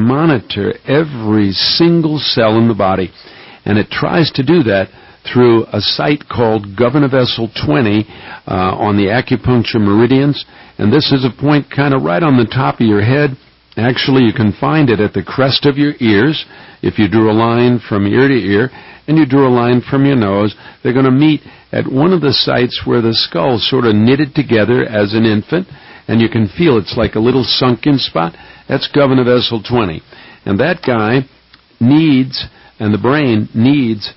monitor every single cell in the body. And it tries to do that through a site called Governor Vessel 20 on the acupuncture meridians. And this is a point kind of right on the top of your head. Actually, you can find it at the crest of your ears. If you drew a line from ear to ear, and you drew a line from your nose, they're going to meet at one of the sites where the skull sort of knitted together as an infant, and you can feel it's like a little sunken spot. That's Governor Vessel 20. And that guy needs, and the brain needs,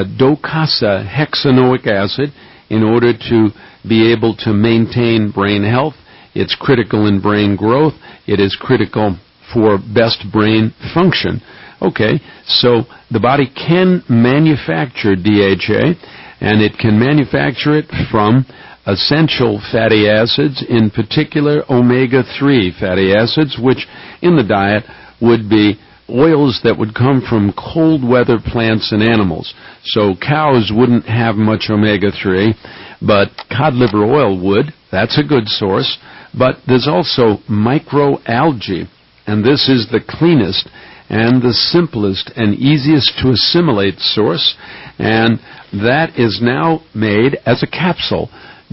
docasa hexanoic acid in order to be able to maintain brain health. It's critical in brain growth. It is critical for best brain function. Okay, so the body can manufacture DHA, and it can manufacture it from essential fatty acids, in particular omega-3 fatty acids, which in the diet would be oils that would come from cold weather plants and animals. So cows wouldn't have much omega-3, but cod liver oil would. That's a good source. But there's also microalgae, and this is the cleanest and the simplest and easiest to assimilate source, and that is now made as a capsule,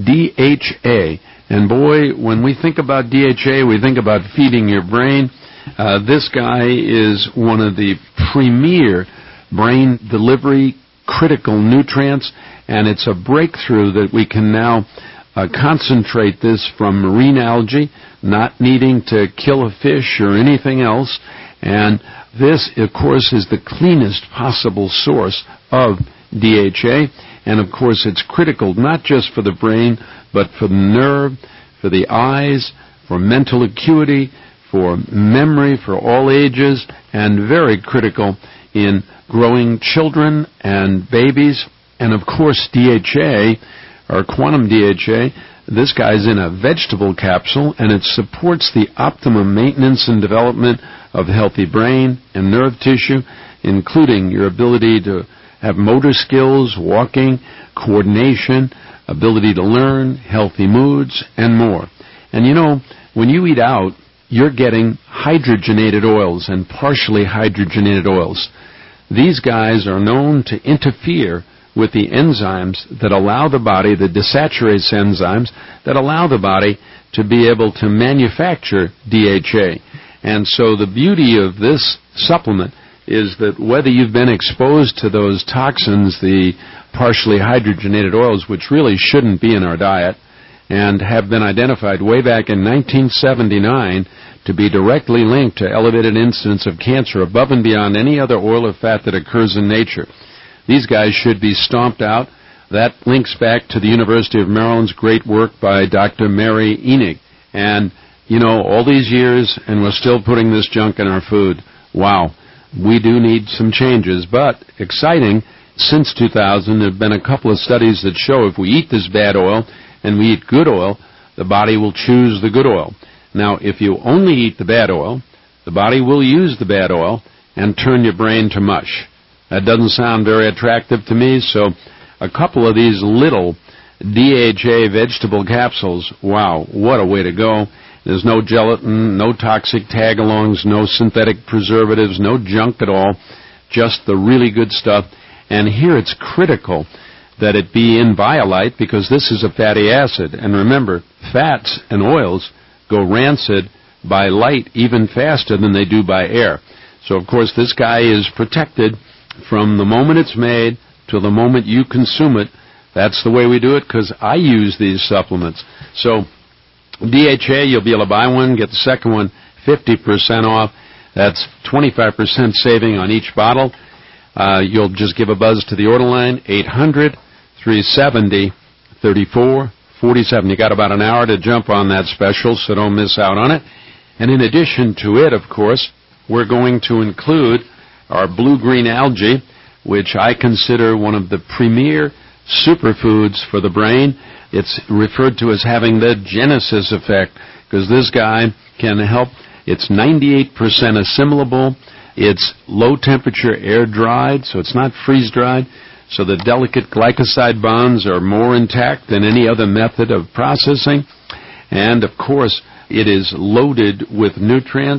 DHA. And boy, when we think about DHA, we think about feeding your brain. This guy is one of the premier brain delivery critical nutrients, and it's a breakthrough that we can now concentrate this from marine algae, not needing to kill a fish or anything else. And this, of course, is the cleanest possible source of DHA. And, of course, it's critical not just for the brain, but for the nerve, for the eyes, for mental acuity, for memory, for all ages, and very critical in growing children and babies. And, of course, DHA, or quantum DHA, this guy's in a vegetable capsule, and it supports the optimum maintenance and development of healthy brain and nerve tissue, including your ability to have motor skills, walking, coordination, ability to learn, healthy moods, and more. And you know, when you eat out, you're getting hydrogenated oils and partially hydrogenated oils. These guys are known to interfere with the enzymes that allow the body, the desaturase enzymes, that allow the body to be able to manufacture DHA. And so the beauty of this supplement is that whether you've been exposed to those toxins, the partially hydrogenated oils, which really shouldn't be in our diet, and have been identified way back in 1979 to be directly linked to elevated incidence of cancer above and beyond any other oil or fat that occurs in nature. These guys should be stomped out. That links back to the University of Maryland's great work by Dr. Mary Enig. And, you know, all these years, and we're still putting this junk in our food. Wow. We do need some changes. But, exciting, since 2000, there have been a couple of studies that show if we eat this bad oil and we eat good oil, the body will choose the good oil. Now, if you only eat the bad oil, the body will use the bad oil and turn your brain to mush. That doesn't sound very attractive to me, so a couple of these little DHA vegetable capsules, wow, what a way to go. There's no gelatin, no toxic tag-alongs, no synthetic preservatives, no junk at all, just the really good stuff. And here it's critical that it be in Violite because this is a fatty acid. And remember, fats and oils go rancid by light even faster than they do by air. So, of course, this guy is protected from the moment it's made till the moment you consume it. That's the way we do it because I use these supplements. So DHA, you'll be able to buy one, get the second one 50% off. That's 25% saving on each bottle. You'll just give a buzz to the order line, 800-370-3447. You got about an hour to jump on that special, so don't miss out on it. And in addition to it, of course, we're going to include our blue-green algae, which I consider one of the premier superfoods for the brain. It's referred to as having the Genesis effect because this guy can help. It's 98% assimilable. It's low-temperature air-dried, so it's not freeze-dried. So the delicate glycoside bonds are more intact than any other method of processing. And, of course, it is loaded with nutrients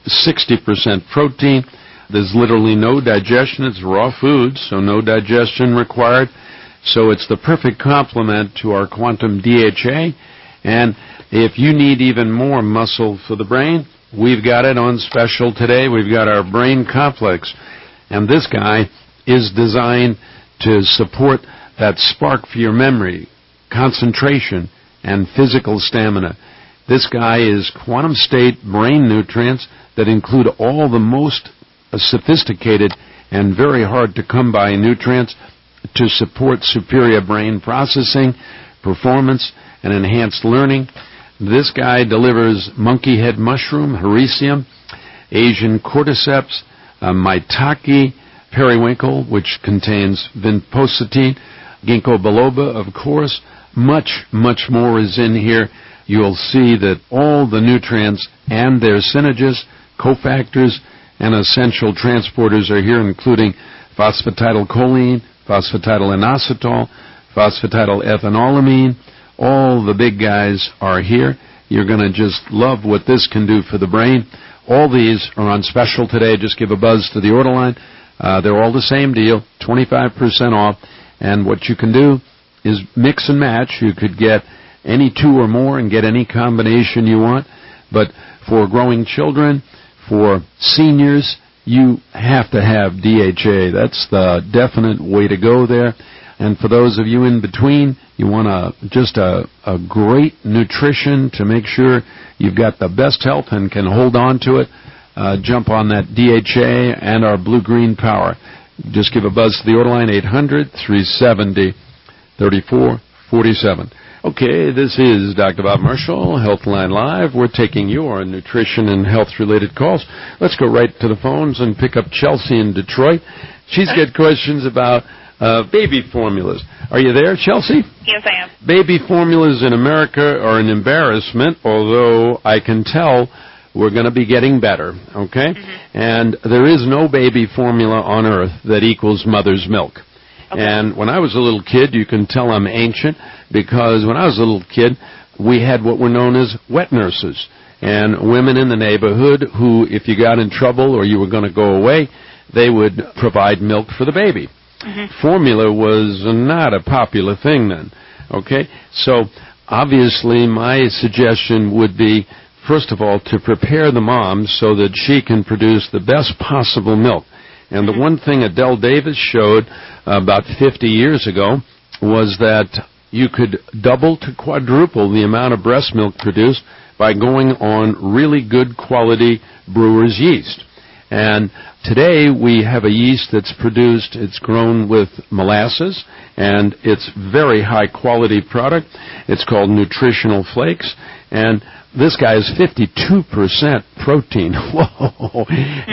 60% protein. There's literally no digestion. It's raw food, so no digestion required. So it's the perfect complement to our Quantum DHA. And if you need even more muscle for the brain, we've got it on special today. We've got our Brain Complex. And this guy is designed to support that spark for your memory, concentration, and physical stamina. This guy is quantum state brain nutrients that include all the most sophisticated and very hard to come by nutrients to support superior brain processing, performance, and enhanced learning. This guy delivers monkey head mushroom, hericium, Asian cordyceps, maitake, periwinkle, which contains vinpocetine, ginkgo biloba, of course. Much, much more is in here. You'll see that all the nutrients and their synergists, cofactors, and essential transporters are here, including phosphatidylcholine, phosphatidylinositol, phosphatidylethanolamine. All the big guys are here. You're going to just love what this can do for the brain. All these are on special today. Just give a buzz to the order line. They're all the same deal, 25% off. And what you can do is mix and match. You could get any two or more and get any combination you want. But for growing children, for seniors, you have to have DHA. That's the definite way to go there. And for those of you in between, you want just a great nutrition to make sure you've got the best health and can hold on to it. Jump on that DHA and our blue-green power. Just give a buzz to the order line, 800-370-3447. Okay, this is Dr. Bob Marshall, Healthline Live. We're taking your nutrition and health-related calls. Let's go right to the phones and pick up Chelsea in Detroit. She's got questions about baby formulas. Are you there, Chelsea? Yes, I am. Baby formulas in America are an embarrassment, although I can tell we're going to be getting better, okay? Mm-hmm. And there is no baby formula on earth that equals mother's milk. Okay. And when I was a little kid, you can tell I'm ancient, because when I was a little kid, we had what were known as wet nurses, and women in the neighborhood who, if you got in trouble or you were going to go away, they would provide milk for the baby. Mm-hmm. Formula was not a popular thing then, okay? So obviously my suggestion would be, first of all, to prepare the mom so that she can produce the best possible milk. And the one thing Adele Davis showed about 50 years ago was that you could double to quadruple the amount of breast milk produced by going on really good quality brewer's yeast. And today we have a yeast that's produced, it's grown with molasses, and it's very high quality product. It's called Nutritional Flakes, and this guy is 52% protein. Whoa!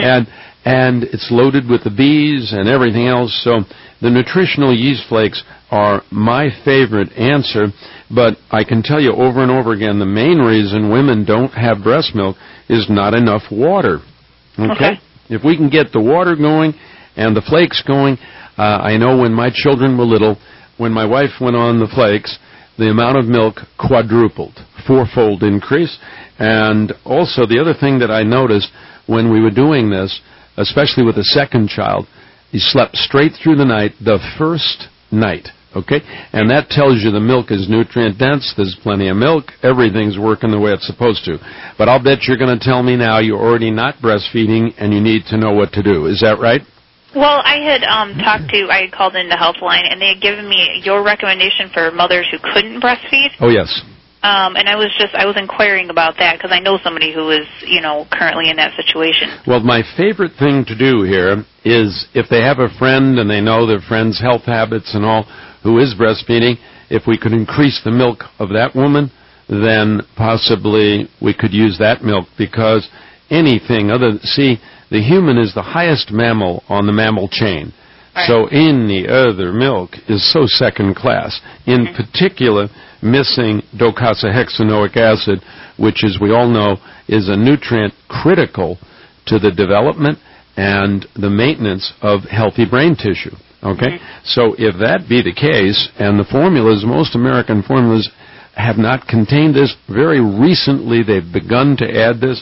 And it's loaded with the bees and everything else. So the nutritional yeast flakes are my favorite answer. But I can tell you over and over again, the main reason women don't have breast milk is not enough water. Okay? If we can get the water going and the flakes going, I know when my children were little, when my wife went on the flakes, the amount of milk quadrupled, fourfold increase. And also the other thing that I noticed when we were doing this, especially with the second child, he slept straight through the night the first night, okay? And that tells you the milk is nutrient dense, there's plenty of milk, everything's working the way it's supposed to. But I'll bet you're going to tell me now you're already not breastfeeding and you need to know what to do. Is that right? Well, I had I had called into Healthline, and they had given me your recommendation for mothers who couldn't breastfeed. Oh, yes. And I was inquiring about that because I know somebody who is, currently in that situation. Well, my favorite thing to do here is if they have a friend and they know their friend's health habits and all who is breastfeeding, if we could increase the milk of that woman, then possibly we could use that milk, because anything other, the human is the highest mammal on the mammal chain. Right. So any other milk is so second class. In particular, missing docosahexaenoic acid, which, as we all know, is a nutrient critical to the development and the maintenance of healthy brain tissue. Okay? So if that be the case, and the formulas, most American formulas have not contained this, very recently they've begun to add this.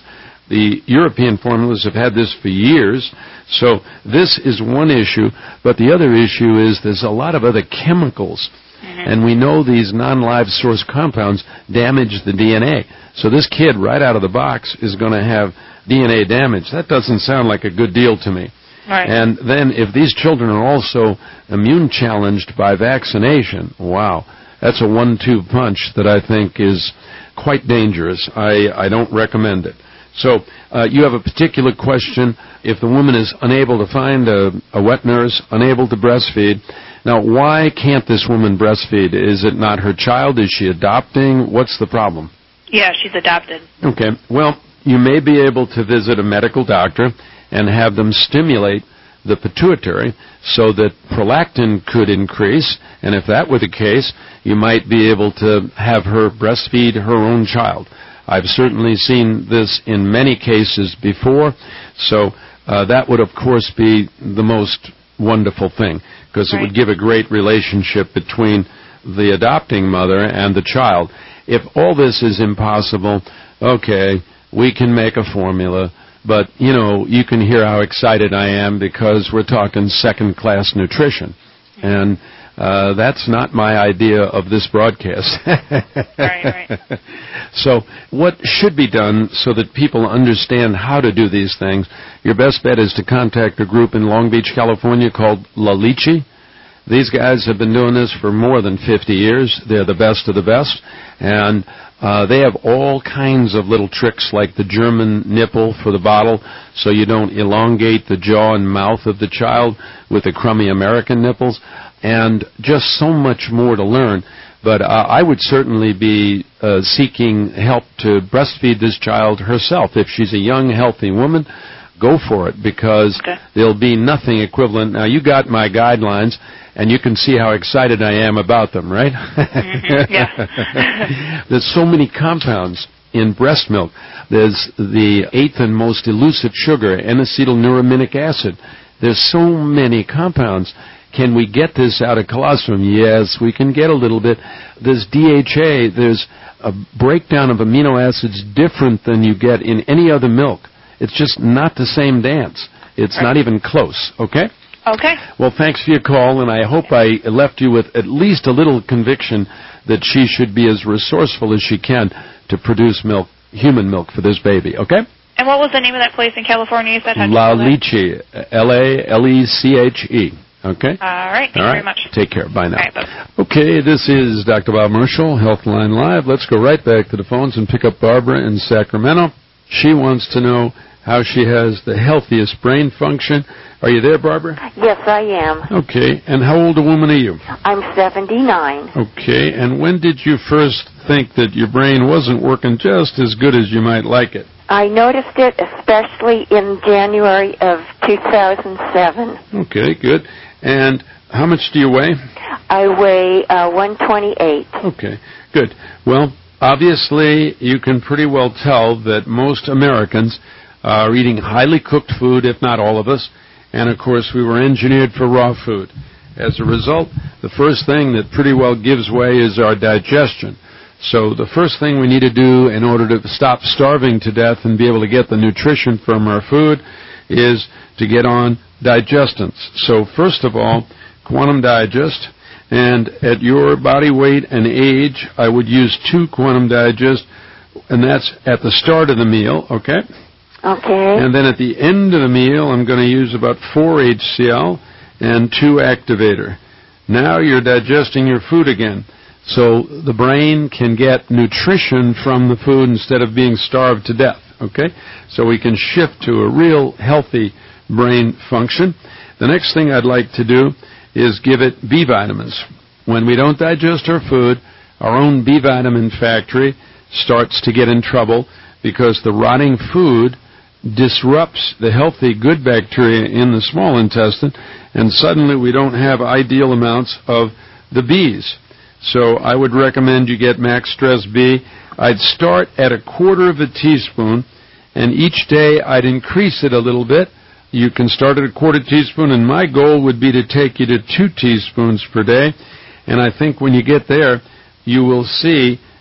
The European formulas have had this for years. So this is one issue, but the other issue is there's a lot of other chemicals. And we know these non-live source compounds damage the DNA. So this kid right out of the box is going to have DNA damage. That doesn't sound like a good deal to me. Right. And then if these children are also immune challenged by vaccination, wow, that's a 1-2 punch that I think is quite dangerous. I don't recommend it. So you have a particular question. If the woman is unable to find a wet nurse, unable to breastfeed, now why can't this woman breastfeed? Is it not her child? Is she adopting? What's the problem? Yeah, she's adopted. Okay. Well, you may be able to visit a medical doctor and have them stimulate the pituitary so that prolactin could increase, and if that were the case, you might be able to have her breastfeed her own child. I've certainly seen this in many cases before, so that would, of course, be the most wonderful thing, because it would give a great relationship between the adopting mother and the child. If all this is impossible, okay, we can make a formula, but, you know, you can hear how excited I am because we're talking second-class nutrition. And that's not my idea of this broadcast. Right. So what should be done so that people understand how to do these things? Your best bet is to contact a group in Long Beach, California called La Leche. These guys have been doing this for more than 50 years. They're the best of the best. And they have all kinds of little tricks like the German nipple for the bottle so you don't elongate the jaw and mouth of the child with the crummy American nipples, and just so much more to learn. But I would certainly be seeking help to breastfeed this child herself. If she's a young, healthy woman, go for it, because there'll be nothing equivalent. Now, you got my guidelines, and you can see how excited I am about them, right? Yeah. There's so many compounds in breast milk. There's the 8th and most elusive sugar, N-acetylneurominic acid. There's so many compounds. Can we get this out of colostrum? Yes, we can get a little bit. There's DHA. There's a breakdown of amino acids different than you get in any other milk. It's just not the same dance. It's not even close, okay? Okay. Well, thanks for your call, and I hope I left you with at least a little conviction that she should be as resourceful as she can to produce milk, human milk, for this baby, okay? And what was the name of that place in California you said? La Leche, L-A-L-E-C-H-E. Okay? All right. Thank you very much. Take care. Bye now. All right, bye. Okay, this is Dr. Bob Marshall, Healthline Live. Let's go right back to the phones and pick up Barbara in Sacramento. She wants to know how she has the healthiest brain function. Are you there, Barbara? Yes, I am. Okay, and how old a woman are you? I'm 79. Okay, and when did you first think that your brain wasn't working just as good as you might like it? I noticed it especially in January of 2007. Okay, good. And how much do you weigh? I weigh 128. Okay, good. Well, obviously, you can pretty well tell that most Americans are eating highly cooked food, if not all of us, and of course we were engineered for raw food. As a result, the first thing that pretty well gives way is our digestion. So the first thing we need to do in order to stop starving to death and be able to get the nutrition from our food is to get on digestants. So first of all, Quantum Digest, and at your body weight and age, I would use 2 Quantum Digest, and that's at the start of the meal, okay? Okay. And then at the end of the meal, I'm going to use about 4 HCl and 2 Activator. Now you're digesting your food again. So the brain can get nutrition from the food instead of being starved to death, okay? So we can shift to a real healthy brain function. The next thing I'd like to do is give it B vitamins. When we don't digest our food, our own B vitamin factory starts to get in trouble because the rotting food disrupts the healthy good bacteria in the small intestine, and suddenly we don't have ideal amounts of the Bs. So I would recommend you get Max Stress B. I'd start at 1/4 teaspoon, and each day I'd increase it a little bit. You can start at 1/4 teaspoon, and my goal would be to take you to 2 teaspoons per day. And I think when you get there, you will see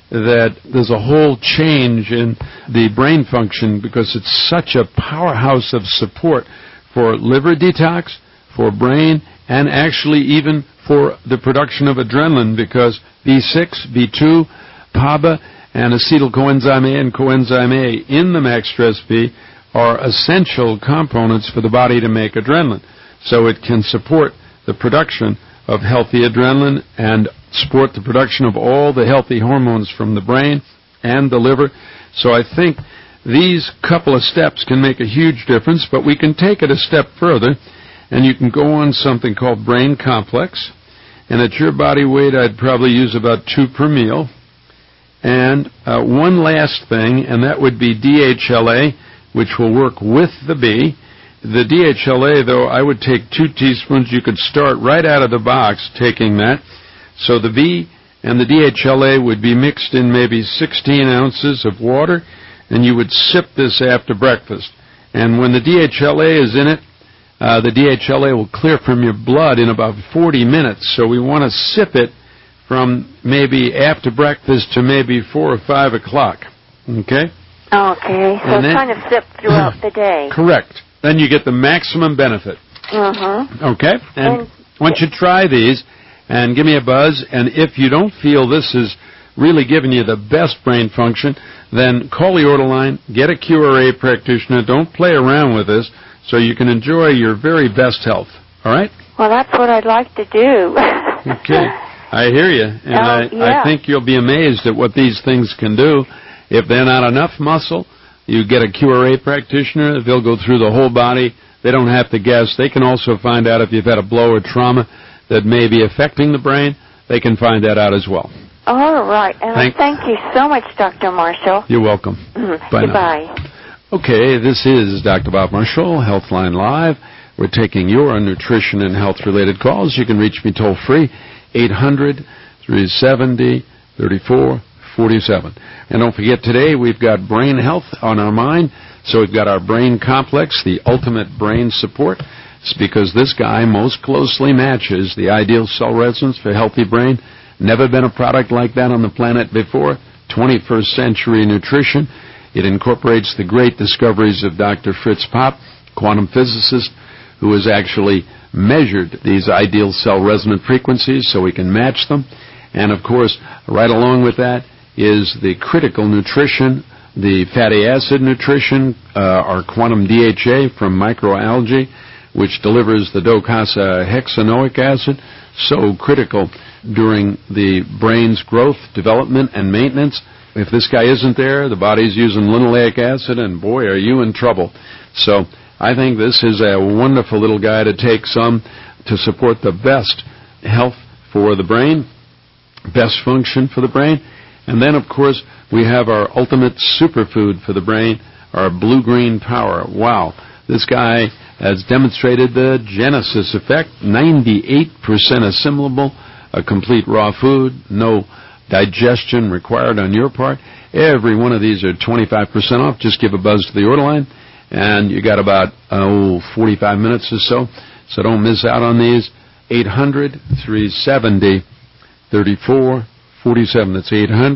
that there's a whole change in the brain function because it's such a powerhouse of support for liver detox, for brain, and actually even for the production of adrenaline, because B6, B2, PABA, and acetyl coenzyme A and coenzyme A in the Max Stress B are essential components for the body to make adrenaline. So it can support the production of healthy adrenaline and support the production of all the healthy hormones from the brain and the liver. So I think these couple of steps can make a huge difference, but we can take it a step further, and you can go on something called Brain Complex. And at your body weight, I'd probably use about 2 per meal. And one last thing, and that would be DHLA, which will work with the B. The DHLA, though, I would take 2 teaspoons. You could start right out of the box taking that. So the B and the DHLA would be mixed in maybe 16 ounces of water, and you would sip this after breakfast. And when the DHLA is in it, the DHLA will clear from your blood in about 40 minutes. So we want to sip it from maybe after breakfast to maybe 4 or 5 o'clock. Okay? Okay. So then, kind of sip throughout the day. Correct. Then you get the maximum benefit. Okay? And once you try these, and give me a buzz, and if you don't feel this is really giving you the best brain function, then call the order line, get a QRA practitioner, don't play around with this, so you can enjoy your very best health. All right? Well, that's what I'd like to do. Okay. I hear you, and I think you'll be amazed at what these things can do. If they're not enough muscle, you get a QRA practitioner. They'll go through the whole body. They don't have to guess. They can also find out if you've had a blow or trauma that may be affecting the brain. They can find that out as well. All right. And thank you so much, Dr. Marshall. You're welcome. Bye Goodbye. Now. Okay, this is Dr. Bob Marshall, Healthline Live. We're taking your nutrition and health-related calls. You can reach me toll-free, 800-370-3447. And don't forget, today we've got brain health on our mind. So we've got our Brain Complex, the ultimate brain support. It's because this guy most closely matches the ideal cell resonance for healthy brain. Never been a product like that on the planet before. 21st century nutrition. It incorporates the great discoveries of Dr. Fritz Popp, quantum physicist, who has actually measured these ideal cell resonant frequencies so we can match them. And, of course, right along with that is the critical nutrition, the fatty acid nutrition, our quantum DHA from microalgae, which delivers the docosahexaenoic acid, so critical during the brain's growth, development, and maintenance. If this guy isn't there, the body's using linoleic acid, and boy, are you in trouble. So I think this is a wonderful little guy to take some to support the best health for the brain, best function for the brain. And then, of course, we have our ultimate superfood for the brain, our blue-green power. Wow. This guy has demonstrated the Genesis effect, 98% assimilable, a complete raw food, no digestion required on your part. Every one of these are 25% off. Just give a buzz to the order line, and you got about 45 minutes or so. So don't miss out on these. 800-370-3447. That's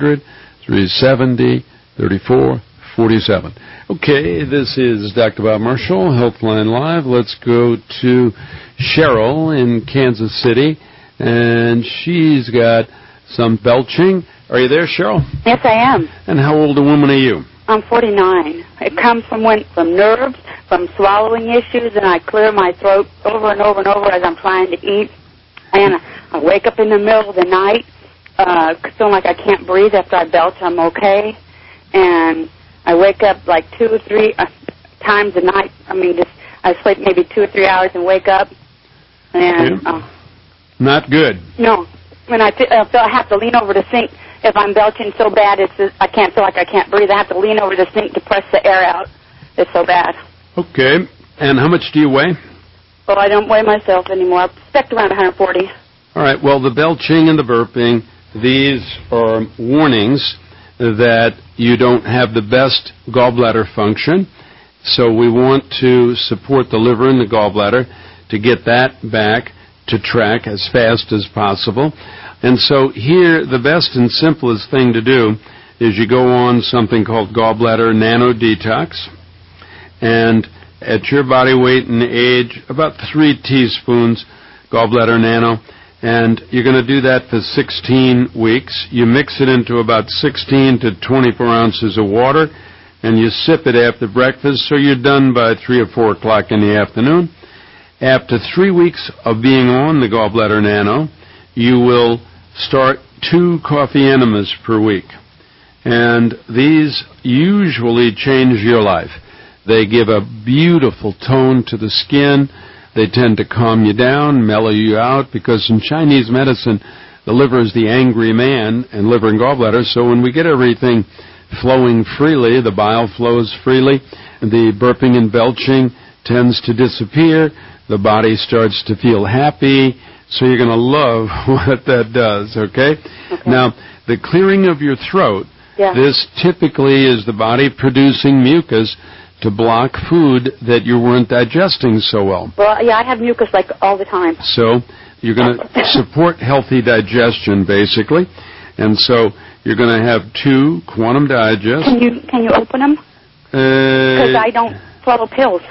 800-370-3447. Okay, this is Dr. Bob Marshall, Healthline Live. Let's go to Cheryl in Kansas City, and she's got some belching. Are you there, Cheryl? Yes, I am. And how old a woman are you? I'm 49. It comes from nerves, from swallowing issues, and I clear my throat over and over and over as I'm trying to eat. And I wake up in the middle of the night, feeling like I can't breathe after I belch. I'm okay. And I wake up like 2 or 3 times a night. I sleep maybe 2 or 3 hours and wake up. And not good. No. When I have to lean over the sink. If I'm belching so bad, I can't feel like I can't breathe. I have to lean over the sink to press the air out. It's so bad. Okay. And how much do you weigh? Well, I don't weigh myself anymore. I've stuck around 140. All right. Well, the belching and the burping, these are warnings that you don't have the best gallbladder function. So we want to support the liver and the gallbladder to get that back to track as fast as possible. And so here, the best and simplest thing to do is you go on something called Gallbladder Nano Detox, and at your body weight and age, about 3 teaspoons Gallbladder Nano, and you're going to do that for 16 weeks. You mix it into about 16 to 24 ounces of water, and you sip it after breakfast, so you're done by 3 or 4 o'clock in the afternoon. After 3 weeks of being on the Gallbladder Nano, you will start 2 coffee enemas per week. And these usually change your life. They give a beautiful tone to the skin. They tend to calm you down, mellow you out, because in Chinese medicine, the liver is the angry man, and liver and gallbladder, so when we get everything flowing freely, the bile flows freely, the burping and belching tends to disappear, the body starts to feel happy, so you're going to love what that does, okay? Now, the clearing of your throat, this typically is the body producing mucus to block food that you weren't digesting so well. Well, yeah, I have mucus like all the time. So you're going to support healthy digestion, basically. And so you're going to have 2 Quantum Digest. Can you open them? Because I don't swallow pills.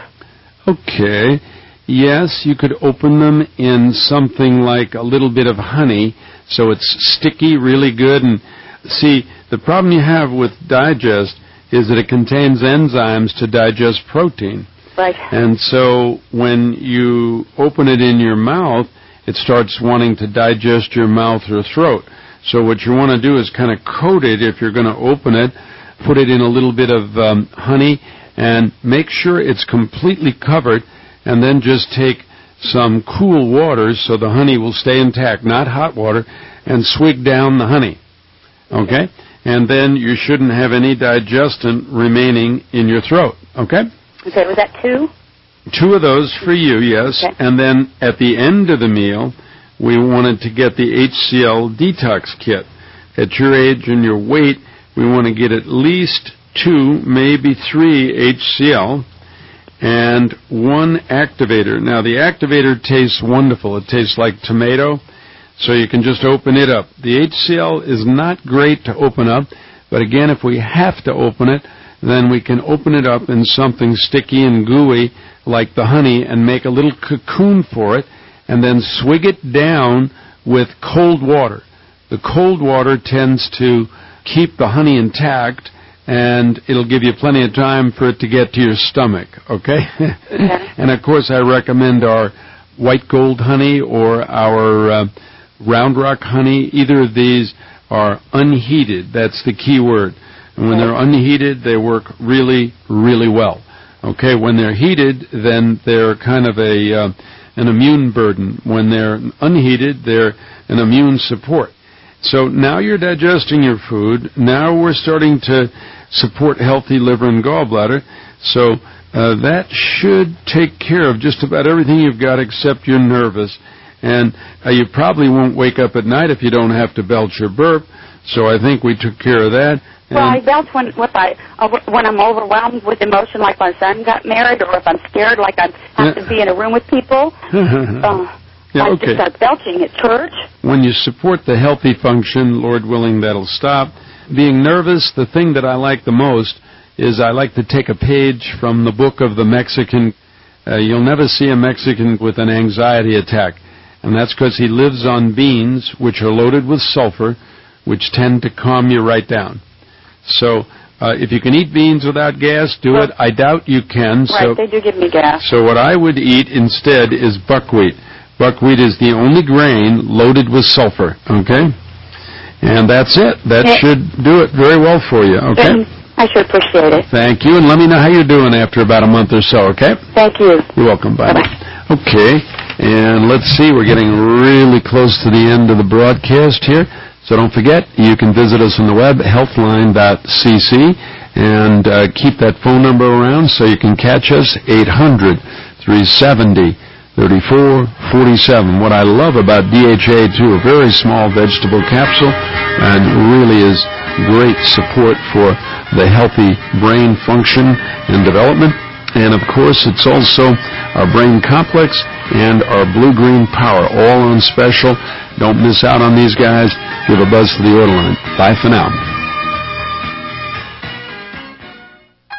Okay. Yes, you could open them in something like a little bit of honey, so it's sticky, really good. And see, the problem you have with Digest is that it contains enzymes to digest protein. Right. And so when you open it in your mouth, it starts wanting to digest your mouth or throat. So what you want to do is kind of coat it if you're going to open it, put it in a little bit of honey, and make sure it's completely covered, and then just take some cool water so the honey will stay intact, not hot water, and swig down the honey. Okay? And then you shouldn't have any digestant remaining in your throat. Okay? Okay, was that 2? 2 of those for you, yes. Okay. And then at the end of the meal, we wanted to get the HCL detox kit. At your age and your weight, we want to get at least 2, maybe 3 HCL and 1 activator. Now, the activator tastes wonderful. It tastes like tomato. So you can just open it up. The HCL is not great to open up, but again, if we have to open it, then we can open it up in something sticky and gooey like the honey and make a little cocoon for it, and then swig it down with cold water. The cold water tends to keep the honey intact, and it'll give you plenty of time for it to get to your stomach, okay? And of course, I recommend our white gold honey or our Round Rock honey. Either of these are unheated. That's the key word. And when they're unheated, they work really, really well. Okay, when they're heated, then they're kind of an immune burden. When they're unheated, they're an immune support. So now you're digesting your food. Now we're starting to support healthy liver and gallbladder. So that should take care of just about everything you've got except you're nervous. And you probably won't wake up at night if you don't have to belch or burp. So I think we took care of that. Well, I belch when I'm overwhelmed with emotion, like my son got married, or if I'm scared, like I have to be in a room with people. I just start belching at church. When you support the healthy function, Lord willing, that'll stop. Being nervous, the thing that I like the most is I like to take a page from the book of the Mexican. You'll never see a Mexican with an anxiety attack. And that's because he lives on beans, which are loaded with sulfur, which tend to calm you right down. So if you can eat beans without gas, do it. I doubt you can. Right, they do give me gas. So what I would eat instead is buckwheat. Buckwheat is the only grain loaded with sulfur, okay? And that's it. That should do it very well for you, okay? I sure appreciate it. Thank you, and let me know how you're doing after about a month or so, okay? Thank you. You're welcome. Bye. Bye-bye. Okay. And let's see, we're getting really close to the end of the broadcast here. So don't forget, you can visit us on the web, healthline.cc, and keep that phone number around so you can catch us, 800-370-3447. What I love about DHA, too, a very small vegetable capsule, and really is great support for the healthy brain function and development. And, of course, it's also our brain complex and our blue-green power, all on special. Don't miss out on these guys. Give a buzz for the order line. Bye for now.